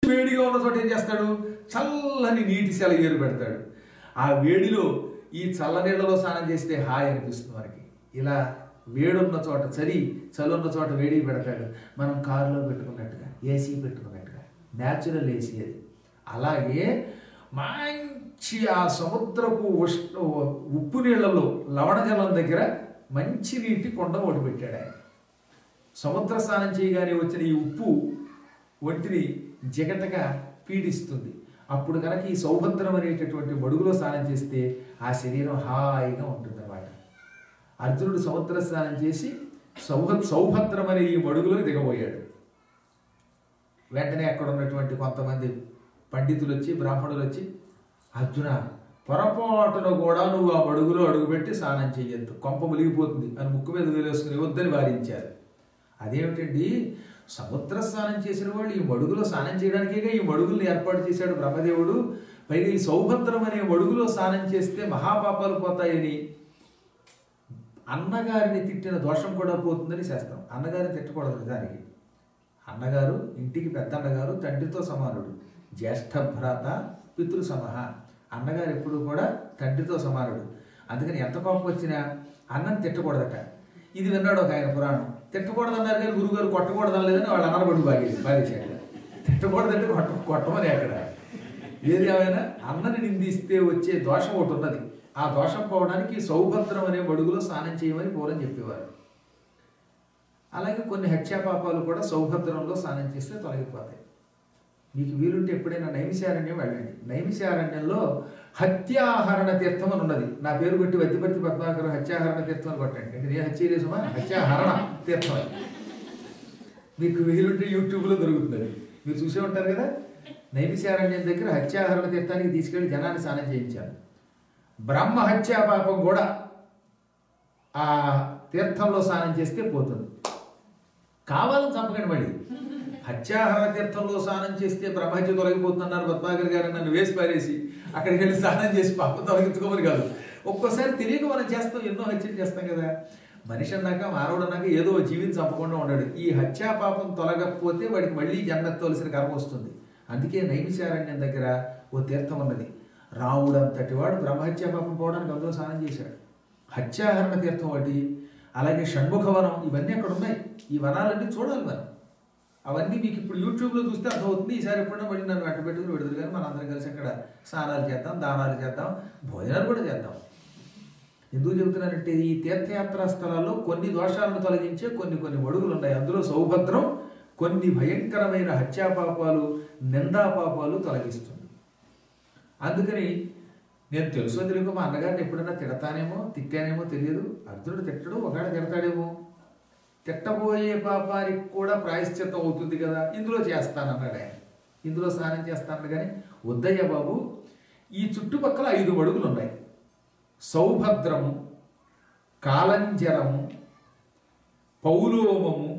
వేడిగా ఉన్న చోట ఏం చేస్తాడు, చల్లని నీటి సెలయేరు పెడతాడు. ఆ వేడిలో ఈ చల్లనీళ్ళలో స్నానం చేస్తే హాయి అనిపిస్తుంది మనకి. ఇలా వేడున్న చోట చలున్న చోట వేడి పెడతాడు. మనం కారులో పెట్టుకున్నట్టుగా, ఏసీ పెట్టుకున్నట్టుగా, న్యాచురల్ ఏసీ అది. అలాగే మంచి ఆ సముద్రపు ఉప్పు నీళ్లలో లవణజలం దగ్గర మంచి నీటి కొండ ఒకటి పెట్టాడు ఆయన. సముద్ర స్నానం చేయగానే వచ్చిన ఈ ఉప్పు ఒంటిని జిగటగా పీడిస్తుంది. అప్పుడు కనుక ఈ సౌభద్రం అనేటటువంటి మడుగులో స్నానం చేస్తే ఆ శరీరం హాయిగా ఉంటుందన్నమాట. అర్జునుడు సముద్ర స్నానం చేసి సౌభద్రం అనే ఈ మడుగులో దిగబోయాడు. వెంటనే అక్కడ ఉన్నటువంటి కొంతమంది పండితులు వచ్చి, బ్రాహ్మణులు వచ్చి, అర్జున పొరపాటున కూడా నువ్వు ఆ మడుగులో అడుగుపెట్టి స్నానం చెయ్యొద్దు, కొంప ములిగిపోతుంది అని ముక్కు మీద వేలేసుకుని వద్దని వారించారు. అదేమిటండి, సముద్ర స్నానం చేసిన వాళ్ళు ఈ మడుగులో స్నానం చేయడానికేగా ఈ మడుగుల్ని ఏర్పాటు చేశాడు బ్రహ్మదేవుడు. పైగా ఈ సౌభద్రం అనే మడుగులో స్నానం చేస్తే మహాపాపాలు పోతాయని, అన్నగారిని తిట్టిన దోషం కూడా పోతుందని శాస్త్రం. అన్నగారిని తిట్టకూడదు. నిజానికి అన్నగారు ఇంటికి పెద్ద అన్నగారు, తండ్రితో సమానుడు. జ్యేష్ఠ భ్రాత పితృ సమహ. అన్నగారు ఎప్పుడు కూడా తండ్రితో సమానుడు. అందుకని ఎంత కోపం వచ్చినా అన్నం తిట్టకూడదట. ఇది విన్నాడు ఒక ఆయన పురాణం. తిట్టకూడదు అన్నారు కానీ గురుగారు కొట్టకూడదు అనలేదని వాళ్ళు అన్నబడి బాగేశాడు. తిట్టకూడదంటే కొట్టమని అక్కడ. ఏది ఏమైనా అన్నని నిందిస్తే వచ్చే దోషం ఒకటి ఉన్నది. ఆ దోషం పోవడానికి సౌభద్రం అనే మడుగులో స్నానం చేయమని పూర్వం చెప్పేవారు. అలాగే కొన్ని హత్యాపాపాలు కూడా సౌభద్రంలో స్నానం చేస్తే తొలగిపోతాయి. మీకు వీలుంటే ఎప్పుడైనా నైమిషారణ్యం వెళ్ళండి. నైమిషారణ్యంలో హత్యాహరణ తీర్థం అని ఉన్నది. నా పేరు కొట్టి వద్దిపర్తి పద్మాకర్ హత్యాహరణ తీర్థం అని కొట్టండి. అంటే నేను హత్య చేసేమా, హత్యాహరణ తీర్థం అని మీకు వీలుంటే యూట్యూబ్లో దొరుకుతుంది. మీరు చూసే ఉంటారు కదా. నైమిషారణ్యం దగ్గర హత్యాహరణ తీర్థానికి తీసుకెళ్లి జనాన్ని స్నానం చేయించాను. బ్రహ్మ హత్యా పాపం కూడా ఆ తీర్థంలో స్నానం చేస్తే పోతుంది. కావాలని చంపకండి. మళ్ళీ హత్యాహరణ తీర్థంలో స్నానం చేస్తే బ్రహ్మహత్య తొలగిపోతుందన్నారు పద్మాకర్ గారు. నన్ను వేసి పారేసి అక్కడికి వెళ్ళి స్నానం చేసి పాపం తొలగించుకోమని కాదు. ఒక్కోసారి తెలియక మనం చేస్తాం, ఎన్నో హత్యలు చేస్తాం కదా. మనిషి అన్నాక, మానవుడు అన్నాక ఏదో జీవితం చంపకుండా ఉన్నాడు. ఈ హత్యా పాపం తొలగకపోతే వాడికి మళ్ళీ జన్మెత్తవలసిన కర్మ వస్తుంది. అందుకే నైమిషారణ్యం దగ్గర ఓ తీర్థం ఉన్నది. రాముడు అంతటి వాడు బ్రహ్మహత్యా పాపం పోవడానికి అందులో స్నానం చేశాడు. హత్యాహరణ తీర్థం ఒకటి, అలాగే షణ్ముఖవనం, ఇవన్నీ అక్కడ ఉన్నాయి. ఈ వనాలన్నీ చూడాలి మనం. అవన్నీ మీకు ఇప్పుడు యూట్యూబ్లో చూస్తే అర్థమవుతుంది. ఈసారి ఎప్పుడైనా మళ్ళీ నన్ను వెంట పెట్టుకుని పెడతారు. కానీ మనం అందరం కలిసి అక్కడ స్నానాలు చేద్దాం, దానాలు చేద్దాం, భోజనాలు కూడా చేద్దాం. ఎందుకు చెబుతున్నానంటే ఈ తీర్థయాత్రా స్థలాల్లో కొన్ని దోషాలను తొలగించే కొన్ని మడుగులు ఉన్నాయి. అందులో సౌభద్రం కొన్ని భయంకరమైన హత్యాపాపాలు, నిందాపాపాలు తొలగిస్తుంది. అందుకని నేను తెలుసో తెలియక మా అన్నగారిని ఎప్పుడైనా తిట్టానేమో తెలియదు. అర్జునుడు తిట్టడు, ఒకవేళ తిడతాడేమో. తిట్టబోయే పాపానికి కూడా ప్రాయశ్చిత్తం అవుతుంది కదా, ఇందులో చేస్తానన్నాడు ఆయన. ఇందులో స్నానం చేస్తాను. కానీ వద్దయ్య బాబు, ఈ చుట్టుపక్కల 5 మడుగులు ఉన్నాయి. సౌభద్రము, కాలంజరము, పౌలోమము,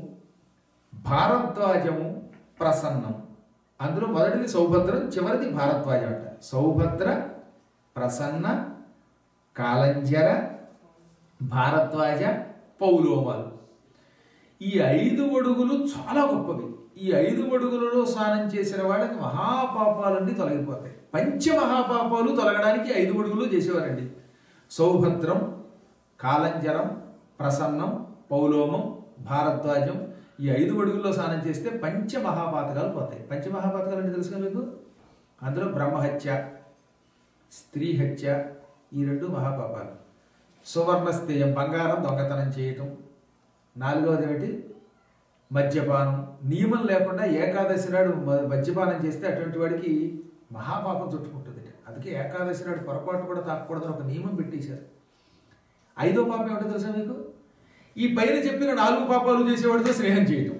భారద్వాజము, ప్రసన్నం. అందులో మొదటిది సౌభద్రం, చివరిది భారద్వాజం అంట. సౌభద్ర, ప్రసన్న, కాలంజర, భారద్వాజ, పౌలోమాలు. ఈ 5 మడుగులు చాలా గొప్పవి. ఈ 5 మడుగులలో స్నానం చేసిన వాళ్ళకి మహాపాపాలన్నీ తొలగిపోతాయి. పంచమహాపాపాలు తొలగడానికి 5 మడుగులు చేసేవారండి. సౌభద్రం, కాలంజరం, ప్రసన్నం, పౌలోమం, భారద్వాజం. ఈ 5 మడుగుల్లో స్నానం చేస్తే పంచమహాపాతకాలు పోతాయి. పంచమహాపాతకాలు అంటే తెలుసుగా మీకు? అందులో బ్రహ్మహత్య, స్త్రీ హత్య, ఈ 2 మహాపాపాలు. సువర్ణస్థేయం, బంగారం దొంగతనం చేయటం. 4వది ఏమిటి? మద్యపానం. నియమం లేకుండా ఏకాదశి నాడు మద్యపానం చేస్తే అటువంటి వాడికి మహాపాపం చుట్టుకుంటుంది. అందుకే ఏకాదశి నాడు పొరపాటు కూడా తాకూడదని ఒక నియమం పెట్టేశారు. 5వ పాపం ఏమిటో తెలుసా మీకు? ఈ పైన చెప్పిన 4 పాపాలు చేసేవాడితో స్నేహం చేయటం.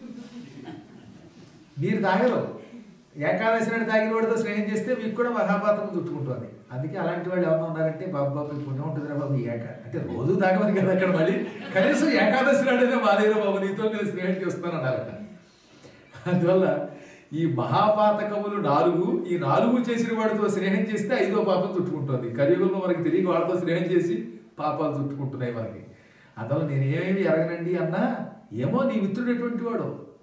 మీరు తాగరు, ఏకాదశి నాడు తాగిన వాడితో స్నేహం చేస్తే మీకు కూడా మహాపాపం చుట్టుకుంటుంది. అందుకే అలాంటి వాళ్ళు ఎవరైనా ఉన్నారంటే బాబు పుణ్యం ఉంటుంది రా బాబు, అంటే రోజు తాగమని కదా అక్కడ, మళ్ళీ కనీసం ఏకాదశి నాడైనా మాదేరా బాబు నీతో నేను స్నేహం చేస్తానన్నారట. అందువల్ల ఈ మహాపాతకములు 4, ఈ 4 చేసిన వాడితో స్నేహం చేస్తే 5వ పాపం చుట్టుకుంటుంది. కలియుగంలో మనకి తెలియక వాళ్ళతో స్నేహం చేసి పాపాలు చుట్టుకుంటున్నాయి మనకి. అందువల్ల నేనేమి ఎరగనండి అన్నా, ఏమో నీ మిత్రుడు ఎటువంటి వాడు,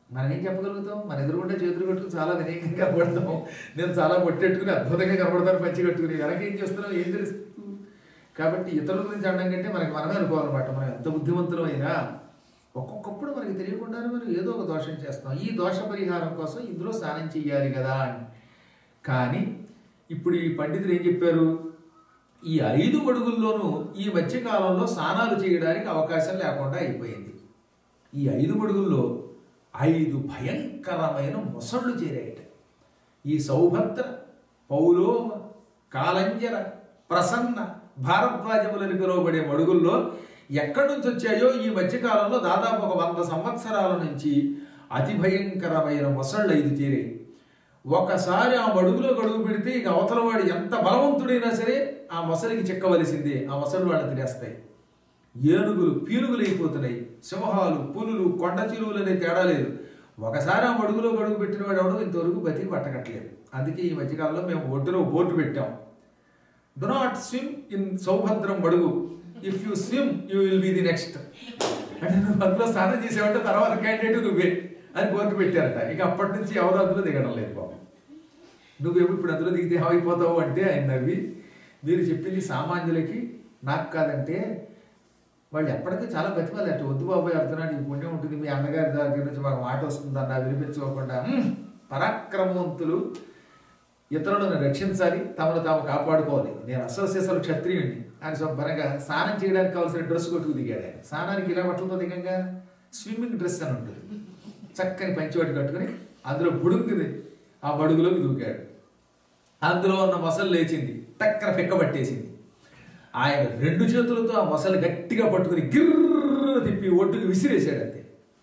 మనం ఏం చెప్పగలుగుతాం? మన ఎదురుగుంటే చేతులు కట్టుకుని చాలా వినయంగా కనబడతాం. నేను చాలా పొట్టెట్టుకుని అద్భుతంగా కనబడతాను పంచి కట్టుకుని. వెనకేం చేస్తున్నాం ఏం తెలుస్తుంది? కాబట్టి ఇతరుల గురించి అనడం కంటే మనకి మనమే అనుకోవాలన్నమాట. మనం ఎంత బుద్ధిమంతులమైనా ఒక్కొక్కప్పుడు మనకి తెలియకుండానే మనం ఏదో ఒక దోషం చేస్తాం. ఈ దోష పరిహారం కోసం ఇందులో స్నానం చెయ్యాలి కదా అని. కానీ ఇప్పుడు ఈ పండితులు ఏం చెప్పారు? ఈ 5 మడుగుల్లోనూ ఈ మధ్యకాలంలో స్నానాలు చేయడానికి అవకాశం లేకుండా అయిపోయింది. ఈ 5 మడుగుల్లో 5 భయంకరమైన మొసళ్ళు చేరాయట. ఈ సౌభద్ర, పౌలోమ, కాలంజర, ప్రసన్న, భారద్వాజములని పిలువబడే మడుగుల్లో ఎక్కడి నుంచి వచ్చాయో ఈ మధ్యకాలంలో దాదాపు ఒక 100 సంవత్సరాల నుంచి అతి భయంకరమైన మొసళ్ళు 5 చేరాయి. ఒకసారి ఆ మడుగులో గడుగు పెడితే ఇక అవతల వాడు ఎంత బలవంతుడైనా సరే ఆ మొసలికి చిక్కవలసిందే. ఆ మొసలు వాళ్ళని తినేస్తాయి. ఏనుగులు పీనుగులు అయిపోతున్నాయి. సింహాలు, పులులు, కొండ చిలువలు అనే తేడా లేదు. ఒకసారి ఆ మడుగులో గడుగు పెట్టిన వాడు ఎవడో ఇంతవరకు బతికి పట్టకట్లేదు. అందుకే ఈ మధ్యకాలంలో మేము ఒడ్డులో బోటు పెట్టాం. Do not swim in Saubhadram మడుగు, if you swim you will be the next. అంటే నువ్వు అందులో స్నానం చేసావంటే తర్వాత క్యాండిడేట్ నువ్వే అని బోర్డు పెట్టారట. ఇక అప్పటి నుంచి ఎవరు అందులో దిగడం లేదు బాబు. నువ్వేమో ఇప్పుడు అందులో దిగితే ఏమైపోతావు అంటే ఆయన నవ్వి, మీరు చెప్పింది సామాన్యులకి నాకు కాదంటే వాళ్ళు ఎప్పటికీ చాలా బతిమాలంటే, వద్దు బాబాయ్ అర్థనాడు ఈ పుణ్యం ఉంటుంది, మీ అన్నగారి దగ్గర నుంచి మాకు మాట వస్తుంది అన్న వినిపించుకోకుండా పరాక్రమవంతులు ఇతరులను రక్షించాలి, తమను తాము కాపాడుకోవాలి. నేను అసలు క్షత్రియుడిని అని శుభ్రంగా స్నానం చేయడానికి కావాల్సిన డ్రెస్ కొట్టుకు దిగాడు ఆయన. స్నానానికి ఇలా బట్టలతో దిగంగా స్విమ్మింగ్ డ్రెస్ అని ఉంటుంది, చక్కని పంచివాటి కట్టుకుని అందులో బుడుంగుది ఆ మడుగులోకి దూకాడు. అందులో ఉన్న మొసలు లేచింది, టక్కన పిక్కబట్టేసింది. ఆయన 2 చేతులతో ఆ మొసలు గట్టిగా పట్టుకుని గిర్ర తిప్పి ఒడ్డుకు విసిరేశాడు. అంతే.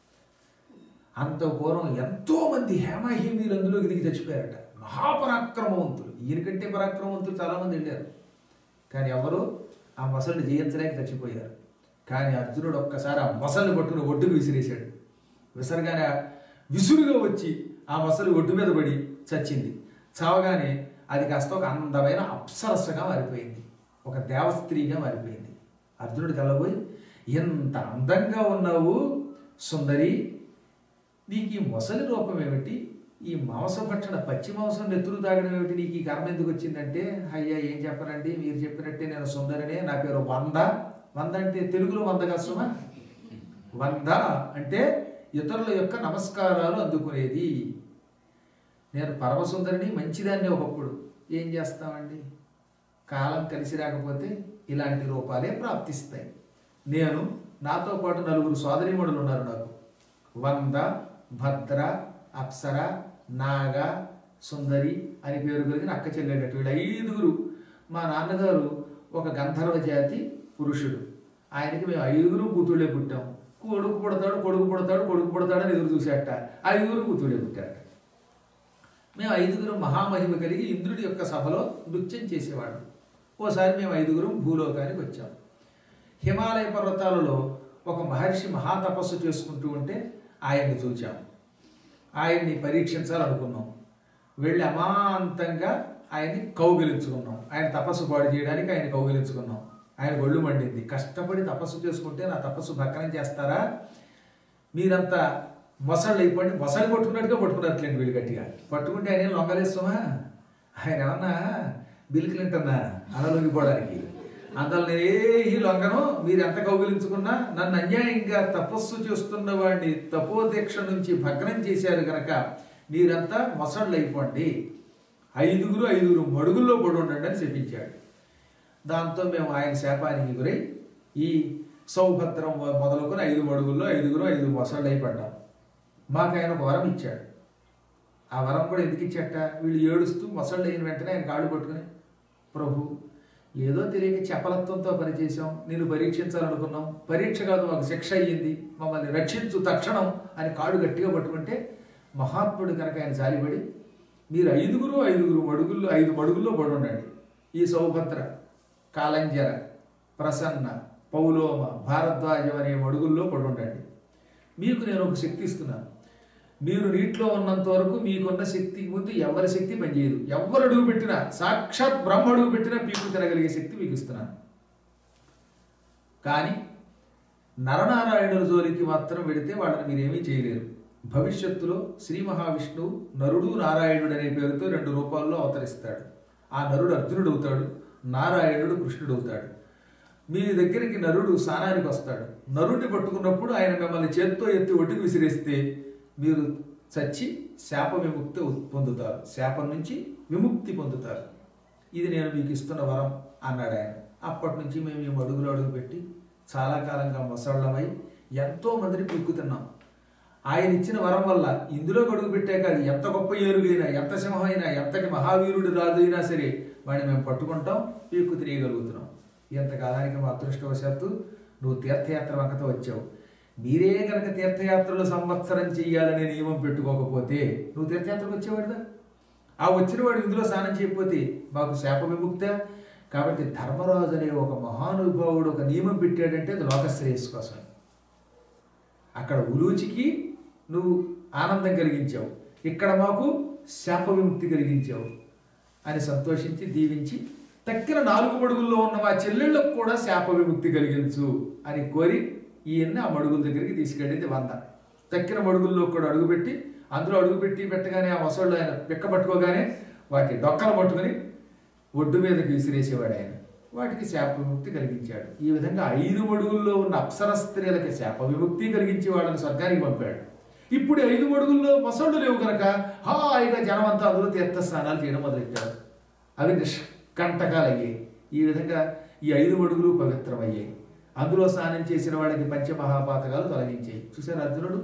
అంత పూర్వం ఎంతో మంది హేమాహేమీలు అందులోకి దిగి చచ్చిపోయారట. మహాపరాక్రమవంతులు, ఈయనకంటే పరాక్రమవంతులు చాలామంది వెళ్ళారు. కానీ ఎవరు ఆ మొసలిని జయించలేక చచ్చిపోయారు. కానీ అర్జునుడు ఒక్కసారి ఆ మొసలిని పట్టుకుని ఒడ్డుకు విసిరేశాడు. విసరగానే విసురుగా వచ్చి ఆ మొసలి ఒడ్డు మీద పడి చచ్చింది. చావగానే అది కాస్త ఒక అందమైన అప్సరస్సుగా మారిపోయింది, ఒక దేవస్త్రీగా మారిపోయింది. అర్జునుడు కలబోయి, ఎంత అందంగా ఉన్నావు సుందరి, నీకు ఈ మొసలి రూపం ఏమిటి, ఈ మాంసభక్షణ పచ్చి మాంసం నెత్తురు తాగడం ఏమిటి, నీకు ఈ కర్మ ఎందుకు వచ్చిందంటే, అయ్యా ఏం చెప్పనండి, మీరు చెప్పినట్టే నేను సుందరినే, నా పేరు వంద. వంద అంటే తెలుగులో వంద కష్టమా? వంద అంటే ఇతరుల యొక్క నమస్కారాలు అందుకునేది. నేను పరమసుందరిని, మంచిదాన్ని ఒకప్పుడు. ఏం చేస్తామండి, కాలం కలిసి రాకపోతే ఇలాంటి రూపాలే ప్రాప్తిస్తాయి. నేను, నాతో పాటు 4 సోదరీమణులు ఉన్నారు నాకు. వంద, భద్ర, అప్సర, నాగ, సుందరి అని పేరు కలిగిన అక్క చెల్లెటట్టు వీళ్ళు 5గురు. మా నాన్నగారు ఒక గంధర్వ జాతి పురుషుడు. ఆయనకి మేము 5గురు కూతుళ్ళే పుట్టాం. కొడుకు పుడతాడు అని ఎదురు చూసేట 5గురు కూతుళ్ళే పుట్టారట. మేము 5గురు మహామహిమ కలిగి ఇంద్రుడి యొక్క సభలో నృత్యం చేసేవాడు. ఓసారి మేము 5గురు భూలోకానికి వచ్చాం. హిమాలయ పర్వతాలలో ఒక మహర్షి మహాతపస్సు చేసుకుంటూ ఉంటే ఆయన్ని చూచాం. ఆయన్ని పరీక్షించాలనుకున్నాం. వెళ్ళి అమాంతంగా ఆయన్ని కౌగిలించుకున్నాం. ఆయన తపస్సు పాడు చేయడానికి ఆయన కౌగిలించుకున్నాం. ఆయన ఒళ్ళు మండింది. కష్టపడి తపస్సు చేసుకుంటే నా తపస్సు భగ్నం చేస్తారా, మీరంతా మొసళ్ళు అయిపోండి. మొసళ్ళు పట్టుకున్నట్టుగా పట్టుకున్నట్లేండి వీళ్ళు గట్టిగా పట్టుకుంటే ఆయన లొంగలేస్తామా? ఆయన ఏమన్నా బిల్ క్లింటన్నా అలా లొంగిపోవడానికి? అందువల్ల నేనే లొంగను. మీరు ఎంత కౌగిలించుకున్నా నన్ను అన్యాయంగా తపస్సు చేస్తున్న వాడిని తపోదీక్ష నుంచి భగ్నం చేశారు కనుక మీరంతా మొసళ్ళు అయిపోండి, 5గురు మడుగుల్లో పడి ఉండండి అని చెప్పించాడు. దాంతో మేము ఆయన శాపానికి గురై ఈ సౌభద్రం మొదలుకొని 5 మడుగుల్లో 5 మొసళ్ళు అయిపడ్డాం. మాకు ఆయన ఒక వరం ఇచ్చాడు. ఆ వరం కూడా ఎందుకు ఇచ్చాట, వీళ్ళు ఏడుస్తూ మొసళ్ళు అయిన వెంటనే ఆయన కాళ్ళు పట్టుకుని, ప్రభు ఏదో తెలియక చపలత్వంతో పనిచేసాం, నేను పరీక్షించాలనుకున్నాం, పరీక్ష కాదు మాకు శిక్ష అయ్యింది, మమ్మల్ని రక్షించు తక్షణం అని కాడు గట్టిగా పట్టుకుంటే మహాత్ముడు కనుక ఆయన జాలిపడి, మీరు 5గురు మడుగుల్లో 5 మడుగుల్లో పడి ఉండండి. ఈ సౌభద్ర, కాలంజర, ప్రసన్న, పౌలోమ, భారద్వాజం అనే మడుగుల్లో పడి ఉండండి. మీకు నేను ఒక శక్తి ఇస్తున్నాను. మీరు నీటిలో ఉన్నంత వరకు మీకున్న శక్తికి ముందు ఎవరి శక్తి పనిచేయదు. ఎవరు అడుగు పెట్టినా, సాక్షాత్ బ్రహ్మ అడుగు పెట్టినా పీకు తినగలిగే శక్తి మీకు ఇస్తున్నాను. కానీ నరనారాయణుల జోలికి మాత్రం వెడితే వాళ్ళని మీరేమీ చేయలేరు. భవిష్యత్తులో శ్రీ మహావిష్ణువు నరుడు నారాయణుడు అనే పేరుతో 2 రూపాల్లో అవతరిస్తాడు. ఆ నరుడు అర్జునుడు అవుతాడు, నారాయణుడు కృష్ణుడు అవుతాడు. మీ దగ్గరికి నరుడు స్నానానికి వస్తాడు. నరుడిని పట్టుకున్నప్పుడు ఆయన మిమ్మల్ని చేత్తో ఎత్తి ఒడ్డుకు విసిరేస్తే మీరు చచ్చి శాప విముక్తి పొందుతారు, శాపం నుంచి విముక్తి పొందుతారు. ఇది నేను మీకు ఇస్తున్న వరం అన్నాడు ఆయన. అప్పటి నుంచి మేము ఈ అడుగులు అడుగు పెట్టి చాలా కాలంగా మొసళ్ళమై ఎంతో మందిని పీక్కుతున్నాం. ఆయన ఇచ్చిన వరం వల్ల ఇందులో అడుగు పెట్టాక అది ఎంత గొప్ప ఏనుగైనా, ఎంత సింహం అయినా, ఎంతటి మహావీరుడు రాజు అయినా సరే వాడిని మేము పట్టుకుంటాం, పీక్కు తిరియగలుగుతున్నాం. ఇంతకాలానికి మా అదృష్టవశాత్తు నువ్వు తీర్థయాత్ర వంకతో వచ్చావు. మీరే కనుక తీర్థయాత్రలు సంవత్సరం చెయ్యాలనే నియమం పెట్టుకోకపోతే నువ్వు తీర్థయాత్రకు వచ్చేవాడుదా? ఆ వచ్చిన వాడు ఇందులో స్నానం చేయకపోతే మాకు శాప విముక్త. కాబట్టి ధర్మరాజు అనే ఒక మహానుభావుడు ఒక నియమం పెట్టాడంటే అది లోకశ్రేయస్సు కోసం. అక్కడ ఉలూచికి నువ్వు ఆనందం కలిగించావు, ఇక్కడ మాకు శాప విముక్తి కలిగించావు అని సంతోషించి దీవించి తక్కిన 4 మడుగుల్లో ఉన్న మా చెల్లెళ్ళకు కూడా శాప విముక్తి కలిగించు అని కోరి ఈయన్ని ఆ మడుగుల దగ్గరికి తీసుకెళ్ళింది 100. తక్కిన మడుగుల్లో కూడా అడుగుపెట్టి అందులో అడుగుపెట్టి పెట్టగానే ఆ మొసళ్ళు ఆయన పిక్క పట్టుకోగానే వాటి డొక్కలు పట్టుకుని ఒడ్డు మీదకి విసిరేసేవాడు ఆయన. వాటికి శాప విముక్తి కలిగించాడు. ఈ విధంగా 5 మడుగుల్లో ఉన్న అప్సర స్త్రీలకి శాప విముక్తి కలిగించి వాళ్ళని స్వర్గానికి పంపాడు. ఇప్పుడు 5 మడుగుల్లో మొసళ్ళు లేవు కనుక హాయిగా జనమంతా అందులో తీర్థ స్నానాలు చేయడం మొదలెట్టారు. అవి నిష్కంటకాలు అయ్యాయి. ఈ విధంగా ఈ 5 మడుగులు పవిత్రమయ్యాయి. అందులో స్నానం చేసిన వాళ్ళకి పంచమహాపాతకాలు తొలగించాయి. చూశారు, అర్జునుడు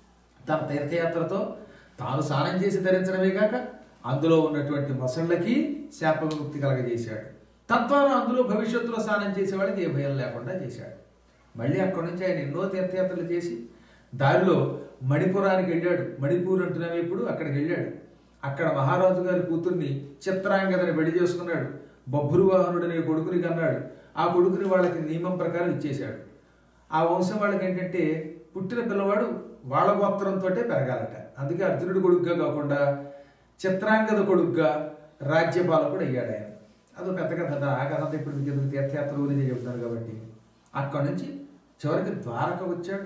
తన తీర్థయాత్రతో తాను స్నానం చేసి ధరించడమే కాక అందులో ఉన్నటువంటి మొసళ్ళకి శాప విముక్తి కలగజేశాడు. తద్వారా అందులో భవిష్యత్తులో స్నానం చేసే వాళ్ళకి ఏ భయం లేకుండా చేశాడు. మళ్ళీ అక్కడి నుంచి ఆయన ఎన్నో తీర్థయాత్రలు చేసి దారిలో మణిపురానికి వెళ్ళాడు. మణిపూర్ అంటున్నామే ఇప్పుడు, అక్కడికి వెళ్ళాడు. అక్కడ మహారాజు గారి కూతుర్ని చిత్రాంగదని పెళ్లి చేసుకున్నాడు. బభ్రువాహనుడనే కొడుకుని కన్నాడు. ఆ కొడుకుని వాళ్ళకి నియమం ప్రకారం ఇచ్చేశాడు. ఆ వంశం వాళ్ళకి ఏంటంటే పుట్టిన పిల్లవాడు వాళ్ళ గోత్రంతో పెరగాలట. అందుకే అర్జునుడి కొడుకుగా కాకుండా చిత్రాంగద కొడుకుగా రాజ్యపాలకుడు అయ్యాడు ఆయన. అదో పెద్ద కథ. ఆ కథ అంతా ఇప్పుడు మీకు ఎందుకు, తీర్థయాత్ర గురించి చెబుతున్నారు కాబట్టి. అక్కడి నుంచి చివరికి ద్వారక వచ్చాడు.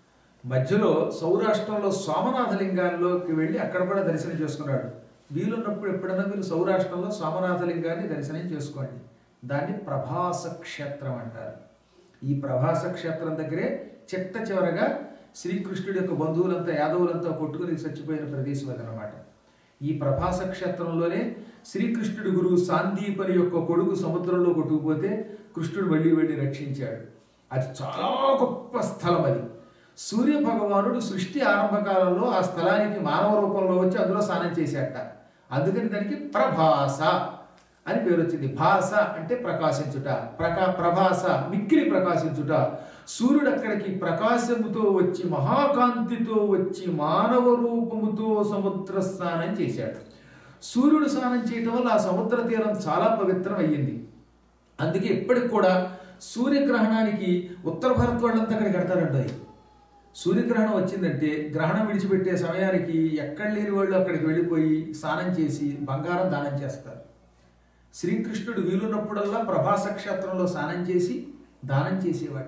మధ్యలో సౌరాష్ట్రంలో సోమనాథలింగాల్లోకి వెళ్ళి అక్కడ కూడా దర్శనం చేసుకున్నాడు. వీలున్నప్పుడు ఎప్పుడన్నా మీరు సౌరాష్ట్రంలో సోమనాథలింగాన్ని దర్శనం చేసుకోండి. దాన్ని ప్రభాస క్షేత్రం అంటారు. ఈ ప్రభాస క్షేత్రం దగ్గరే చిట్ట చివరగా శ్రీకృష్ణుడి యొక్క బంధువులంతా యాదవులంతా కొట్టుకుని చచ్చిపోయిన ప్రదేశం అదనమాట. ఈ ప్రభాస క్షేత్రంలోనే శ్రీకృష్ణుడి గురువు సాందీపని యొక్క కొడుకు సముద్రంలో కొట్టుకుపోతే కృష్ణుడు వెళ్ళి రక్షించాడు. అది చాలా గొప్ప స్థలం. అది సూర్య భగవానుడు సృష్టి ఆరంభకాలంలో ఆ స్థలానికి మానవ రూపంలో వచ్చి అందులో స్నానం చేశాట. అందుకని దానికి ప్రభాస అని పేరు వచ్చింది. భాస అంటే ప్రకాశించుట, ప్రభాస మిక్కిలి ప్రకాశించుట. సూర్యుడు అక్కడికి ప్రకాశముతో వచ్చి మహాకాంతితో వచ్చి మానవ రూపముతో సముద్ర స్నానం చేశాడు. సూర్యుడు స్నానం చేయటం వల్ల ఆ సముద్ర తీరం చాలా పవిత్రం అయ్యింది. అందుకే ఇప్పటికి కూడా సూర్యగ్రహణానికి ఉత్తర భారత్ వాళ్ళంతా అక్కడికి కడతారంటాయి. సూర్యగ్రహణం వచ్చిందంటే గ్రహణం విడిచిపెట్టే సమయానికి ఎక్కడ లేని వాళ్ళు అక్కడికి వెళ్ళిపోయి స్నానం చేసి బంగారం దానం చేస్తారు. శ్రీకృష్ణుడు వీలున్నప్పుడల్లా ప్రభాస క్షేత్రంలో స్నానం చేసి దానం చేసేవాట.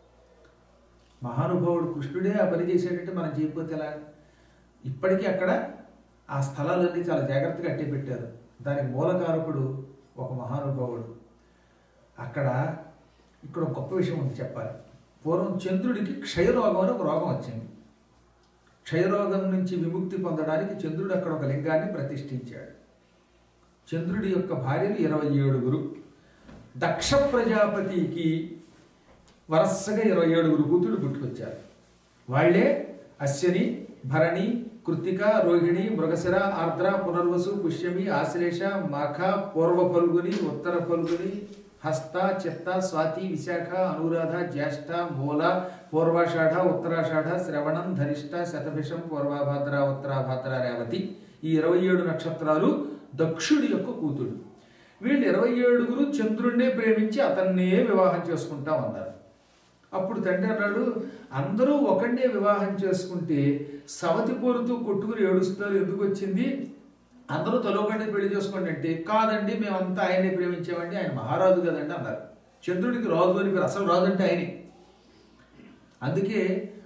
మహానుభావుడు కృష్ణుడే ఆ పని చేసేటట్టు మనం చేయకపోతే ఎలా? ఇప్పటికీ అక్కడ ఆ స్థలాలన్నీ చాలా జాగ్రత్తగా అట్టే పెట్టారు. దానికి మూలకారకుడు ఒక మహానుభావుడు. ఇక్కడ ఒక గొప్ప విషయం ఉంది చెప్పాలి. పూర్వం చంద్రుడికి క్షయరోగం అని ఒక రోగం వచ్చింది. క్షయరోగం నుంచి విముక్తి పొందడానికి చంద్రుడు అక్కడ ఒక లింగాన్ని ప్రతిష్ఠించాడు. చంద్రుడి యొక్క భార్యలు 27. దక్ష ప్రజాపతికి వరసగా 27 కూతుళ్ళు పుట్టుకొచ్చారు. వాళ్లే అశ్విని, భరణి, కృత్తిక, రోహిణి, మృగశిర, ఆర్ద్ర, పునర్వసు, పుష్యమి, ఆశ్లేష, మాఘ, పూర్వ ఫల్గుని, ఉత్తర ఫల్గుని, హస్త, చిత్త, స్వాతి, విశాఖ, అనురాధ, జ్యేష్ఠ, మూల, పూర్వాషాఢ, ఉత్తరాషాఢ, శ్రవణం, ధనిష్ట, శతభిషం, పూర్వభాద్ర, ఉత్తరాభాద్ర, రేవతి. ఈ 27 నక్షత్రాలు దక్షుడి యొక్క కూతుడు. వీళ్ళు 27 చంద్రుడినే ప్రేమించి అతన్నే వివాహం చేసుకుంటా ఉన్నారు. అప్పుడు తండ్రి అన్నాడు, అందరూ ఒకడినే వివాహం చేసుకుంటే సవతి పోరుతూ కొట్టుకుని ఏడుస్తారు, ఎందుకు వచ్చింది? అందరూ తలోకండి పెళ్లి చేసుకోండి అంటే, కాదండి మేమంతా ఆయనే ప్రేమించామండి, ఆయన మహారాజు కదండి అన్నారు. చంద్రుడికి రాజు అని పేరు, అసలు రాజు అంటే ఆయనే. అందుకే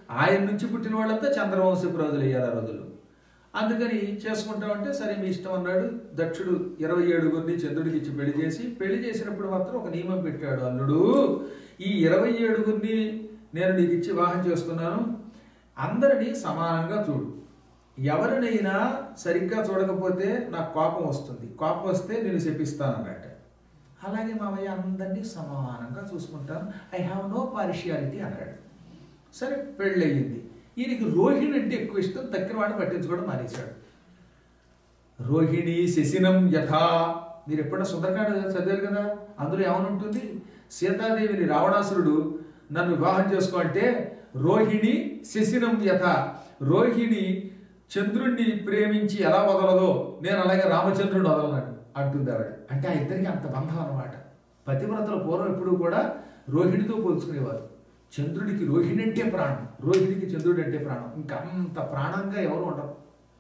ఆయన నుంచి పుట్టిన వాళ్ళంతా చంద్రవంశపు రాజులు అయ్యారు ఆ రోజుల్లో. అందుకని చేసుకుంటామంటే సరే మీ ఇష్టం అన్నాడు. దక్షుడు 27 చంద్రుడికి ఇచ్చి పెళ్లి చేసి, పెళ్లి చేసినప్పుడు మాత్రం ఒక నియమం పెట్టాడు. అల్లుడు, ఈ 27 నేను నీకు ఇచ్చి వివాహం చేస్తున్నాను, అందరినీ సమానంగా చూడు. ఎవరినైనా సరిగ్గా చూడకపోతే నాకు కోపం వస్తుంది, కోపం వస్తే నేను శపిస్తాను అన్నట్టు. అలాగే మామయ్య అందరినీ సమానంగా చూసుకుంటాను, ఐ హ్యావ్ నో పార్షియాలిటీ అన్నాడు. సరే పెళ్ళయింది. ఈయనకి రోహిణి అంటే ఎక్కువ ఇష్టం, తక్కిన వాడిని పట్టించుకోవడం మానేశాడు. రోహిణి శశినం యథా, మీరు ఎప్పుడైనా సుందరకాండ చదివారు కదా, అందులో ఏమనుంటుంది? సీతాదేవిని రావణాసురుడు నన్ను వివాహం చేసుకో అంటే రోహిణి శశినం యథ, రోహిణి చంద్రుణ్ణి ప్రేమించి ఎలా వదలదో నేను అలాగే రామచంద్రుడు వదలనాడు అంటుంది ఆవిడ. అంటే ఆ ఇద్దరికి అంత బంధం అన్నమాట. పతివ్రతల పూర్వం ఎప్పుడు కూడా రోహిణితో పోల్చుకునేవారు. చంద్రుడికి రోహిణి అంటే ప్రాణం, రోహిణికి చంద్రుడు అంటే ప్రాణం. ఇంకా అంత ప్రాణంగా ఎవరు ఉండరు.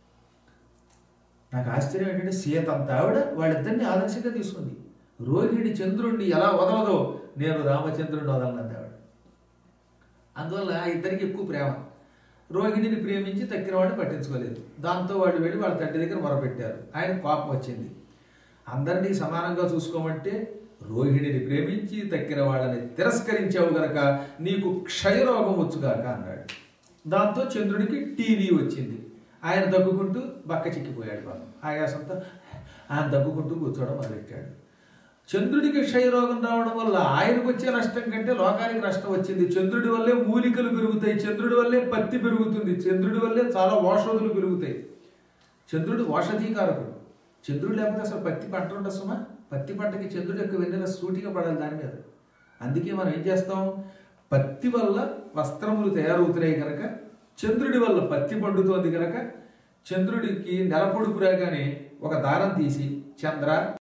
నాకు ఆశ్చర్యం ఏంటంటే సీత అంత ఆవిడ వాళ్ళిద్దరిని ఆదర్శంగా తీసుకుంది. రోహిణి చంద్రుడిని ఎలా వదలదో నేను రామచంద్రుడిని వదలనంది ఆవిడ. అందువల్ల ఆ ఇద్దరికి ఎక్కువ ప్రేమ. రోహిణిని ప్రేమించి తక్కిన వాడిని పట్టించుకోలేదు. దాంతో వాళ్ళు వెళ్ళి వాళ్ళ తండ్రి దగ్గర మొరపెట్టారు. ఆయన కోపం వచ్చింది. అందరినీ సమానంగా చూసుకోమంటే రోహిణిని ప్రేమించి తక్కిన వాళ్ళని తిరస్కరించావు గనక నీకు క్షయరోగం వచ్చుగాక అన్నాడు. దాంతో చంద్రుడికి టీవీ వచ్చింది. ఆయన దగ్గుకుంటూ బక్క చిక్కిపోయాడు. పాపం ఆయాసంతో ఆయన దగ్గుకుంటూ కూర్చోవడం మొదలెట్టాడు. చంద్రుడికి క్షయరోగం రావడం వల్ల ఆయనకు వచ్చే నష్టం కంటే లోకానికి నష్టం వచ్చింది. చంద్రుడి వల్లే మూలికలు పెరుగుతాయి, చంద్రుడి వల్లే పత్తి పెరుగుతుంది, చంద్రుడి వల్లే చాలా ఔషధులు పెరుగుతాయి. చంద్రుడు ఔషధీకారకుడు. చంద్రుడు లేకపోతే అసలు పత్తి పంట ఉండదు సుమా. పత్తి పంటకి చంద్రుడు యొక్క వెన్నెల సూటిగా పడాలి దాని మీద. అందుకే మనం ఏం చేస్తాం, పత్తి వల్ల వస్త్రములు తయారవుతున్నాయి కనుక, చంద్రుడి వల్ల పత్తి పండుతోంది కనుక, చంద్రుడికి నెల పొడుపు రాగానే ఒక దారం తీసి చంద్ర